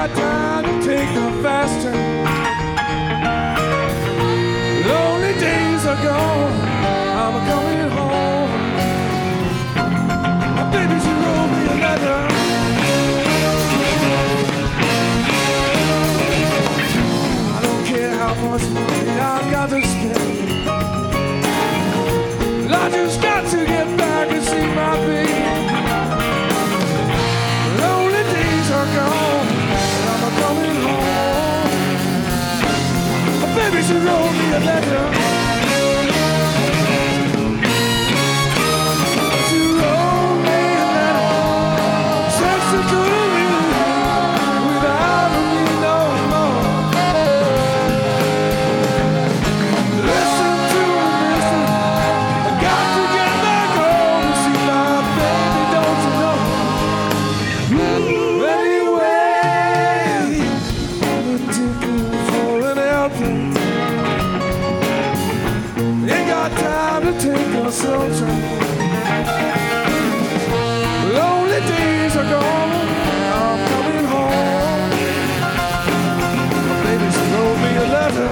got time to take the fast turn. Lonely days are gone, I'm coming home. My baby, she wrote me a letter. I don't care how much money I've got to spend. I just got to get back and see my baby. Lonely days are gone, I'm coming home. My baby, she wrote me a letter. She wrote me a letter. Said she couldn't live without me no more. Listen to me, listen. I got to get back home to see my baby, don't you know? Anyway, I'm a ticket for an airplane. Ain't got time to take a slow train. Lonely days are gone, I'm coming home. My baby, she wrote me a letter.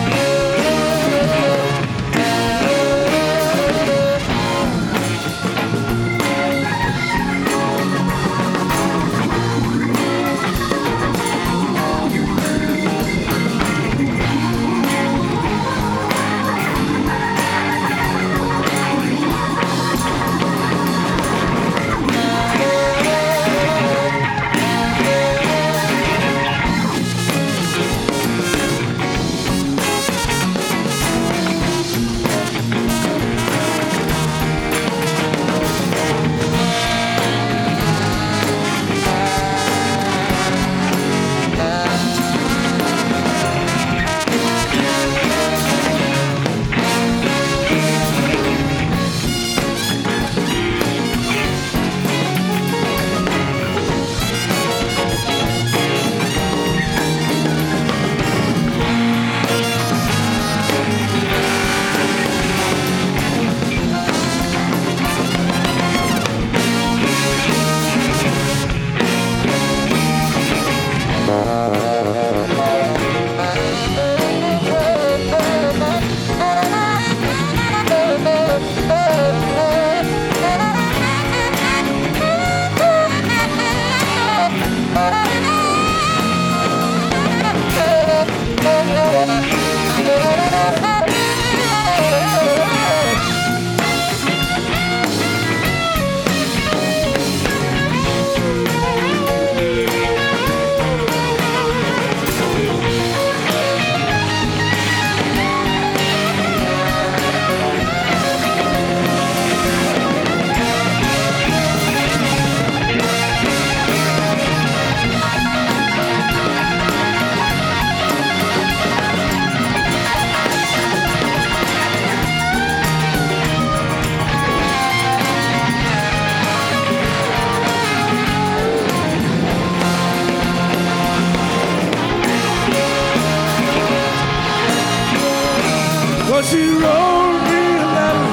Well, she wrote me a letter,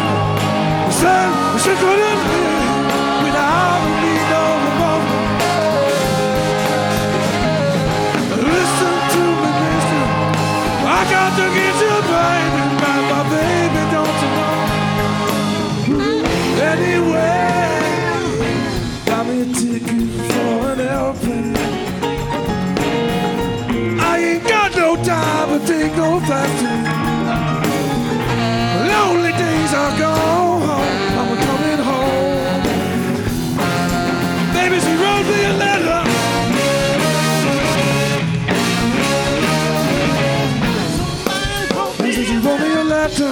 said she couldn't live without me no more. Listen to me, mister, I got to get you baby, my baby, don't you know? Anyway, got me a ticket for an airplane. I ain't got no time to take no fast train. Lonely days are gone, I'm coming home. Baby, she wrote me a letter. Baby, she wrote me a letter.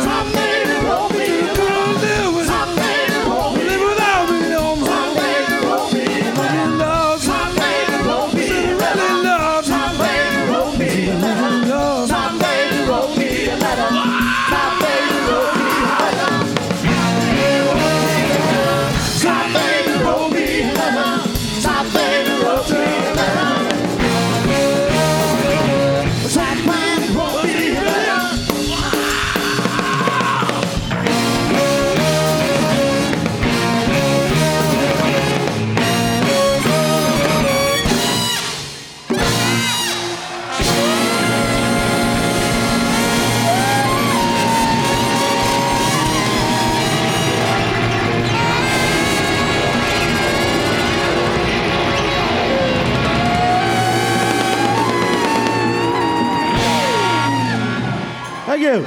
Live without me no more. Mommy loves me. She really loves me. She really loves me. you.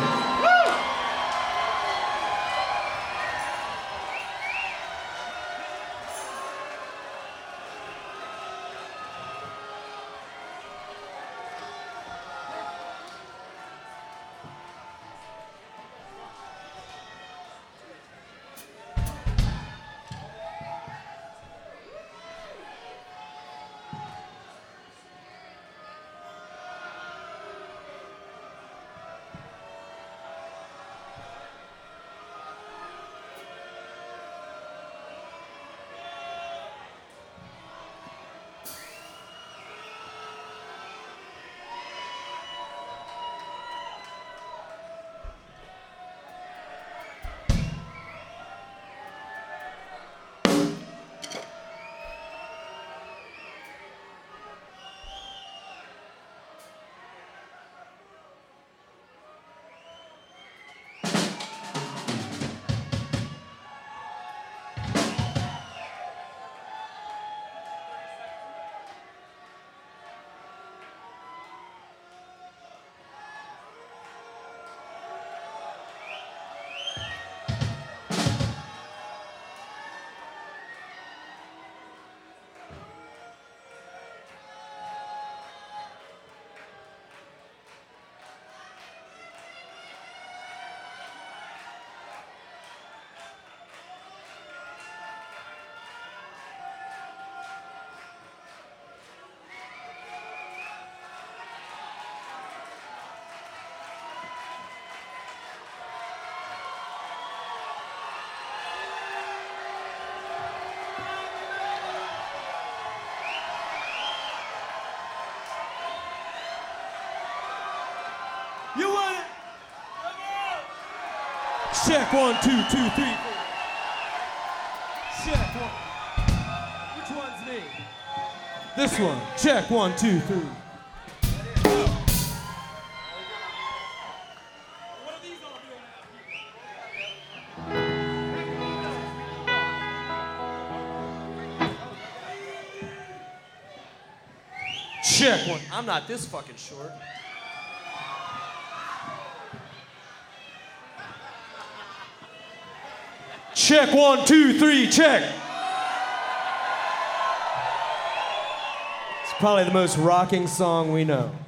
You want it? Check 1, 2, 2, 3, 4. Check 1. Which one's me? This one. Check 1, 2, 3. Check 1. I'm not this fucking short. Check 1, 2, 3, check. It's probably the most rocking song we know.